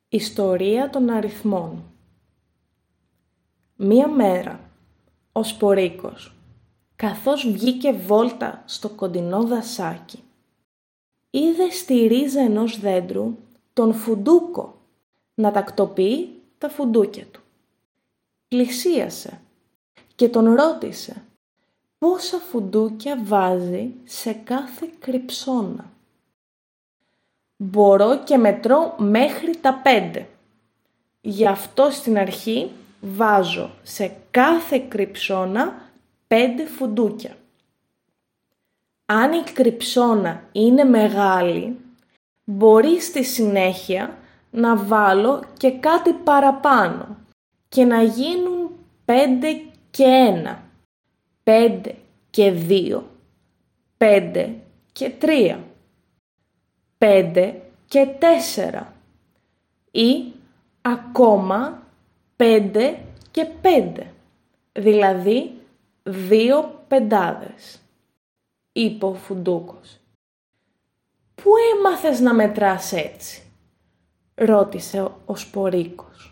Ιστορία των αριθμών. Μία μέρα, ο Σπορίκος, καθώς βγήκε βόλτα στο κοντινό δασάκι, είδε στη ρίζα ενός δέντρου τον Φουντούκο να τακτοποιεί τα φουντούκια του. Πλησίασε και τον ρώτησε πόσα φουντούκια βάζει σε κάθε κρυψώνα. «Μπορώ και μετρώ μέχρι τα 5. Γι' αυτό στην αρχή βάζω σε κάθε κρυψώνα 5 φουντούκια. Αν η κρυψώνα είναι μεγάλη, μπορεί στη συνέχεια να βάλω και κάτι παραπάνω και να γίνουν 5 και 1, 5 και 2, 5 και 3. 5 και 4 ή ακόμα 5 και 5, δηλαδή 2 πεντάδες», είπε ο Φουντούκος. «Πού έμαθες να μετράς έτσι?» ρώτησε ο Σπορίκος.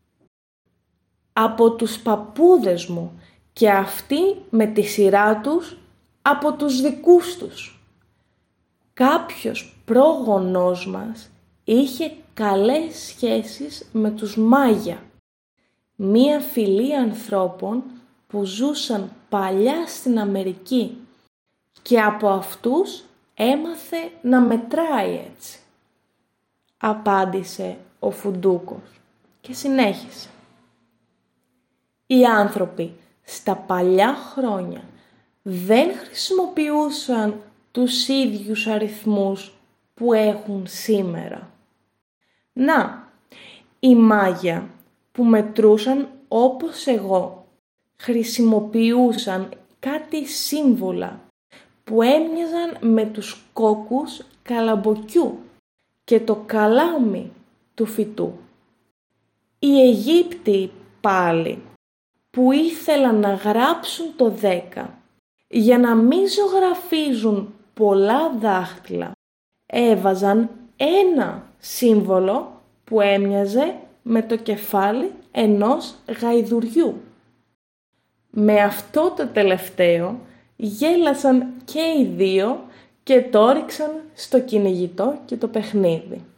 «Από τους παππούδες μου και αυτοί με τη σειρά τους από τους δικούς τους. Κάποιος πρόγονός μας είχε καλές σχέσεις με τους Μάγια, μία φυλή ανθρώπων που ζούσαν παλιά στην Αμερική και από αυτούς έμαθε να μετράει έτσι», απάντησε ο Φουντούκος και συνέχισε. «Οι άνθρωποι στα παλιά χρόνια δεν χρησιμοποιούσαν τους ίδιους αριθμούς που έχουν σήμερα. Να, οι Μάγια που μετρούσαν όπως εγώ χρησιμοποιούσαν κάτι σύμβολα που έμοιαζαν με τους κόκκους καλαμποκιού και το καλάμι του φυτού. Οι Αιγύπτιοι πάλι που ήθελαν να γράψουν το 10 για να μην ζωγραφίζουν πολλά δάχτυλα, έβαζαν ένα σύμβολο που έμοιαζε με το κεφάλι ενός γαϊδουριού. Με αυτό το τελευταίο γέλασαν και οι δύο και το ρίξαν στο κυνηγητό και το παιχνίδι.